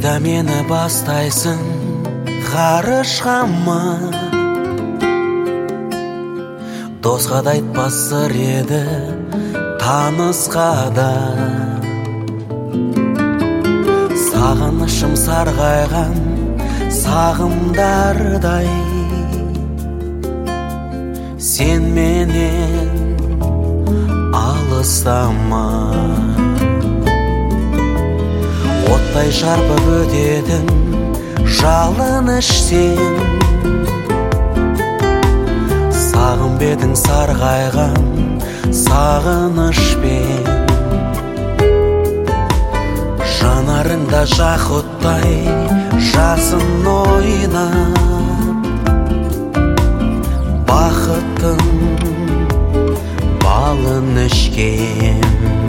қайда мені бастайсың ғарышқа ма? Досқа да айтпас сыр еді танысқа да. Сағынышым сарғайған сағымдардай, сен менен алыстама. Оттай шарпып өтетін жалыныш сен, сағым бедің сарғайған сағынышпен. Жанарыңда жақұттай жасын ойнап, бақыттың балын ішкен.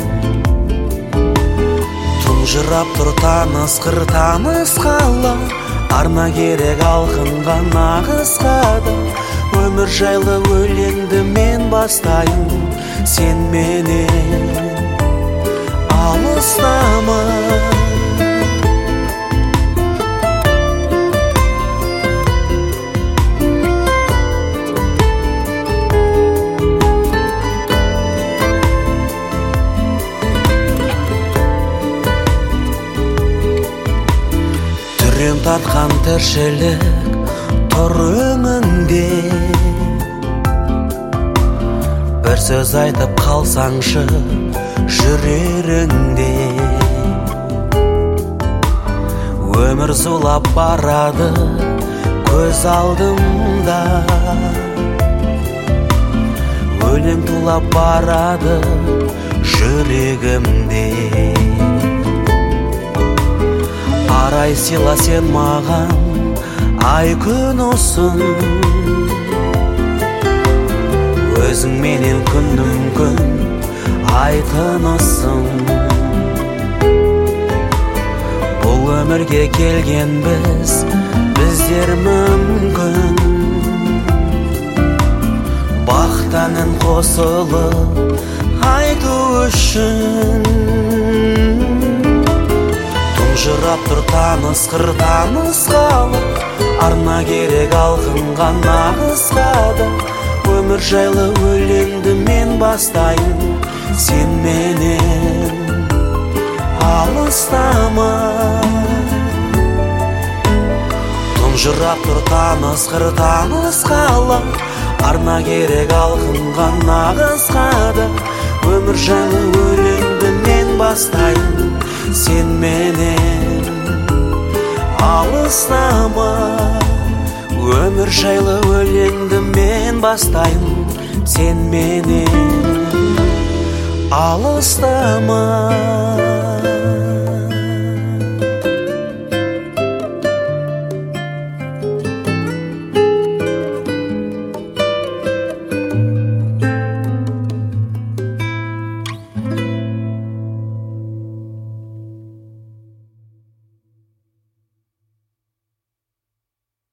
Тұнжырап тұр таныс қыр таныс қала, арна керек алқынған нағызға да. Өмір жайлы өлеңді мен бастайын, сен менен алыстама. Түрен тартқан тіршілік тұр өңінде, бір сөз айтып қалсаңшы жүреріңде. Өмір зулап барады көз алдымда, өлең тулап барады жүрегімде. Арай сыйла сен маған ай күн ұсын, өзің менен күнім күн ай тынысың. Бұл өмірге келген біздер мүмкін, бақыт әнін қосылып айту үшін. Тұнжырап тұр таныс қыр таныс қала, арна керек алқынған нағызға да. Өмір жайлы өлеңді мен бастайын, сен менен алыстама. Тұнжырап тұр таныс қыр таныс қала, арна керек алқынған нағызға да. Өмір жайлы өлеңді мен бастайын, сен менен алыстама. Өмір жайлы өлеңді мен бастайын, сен менен алыстама.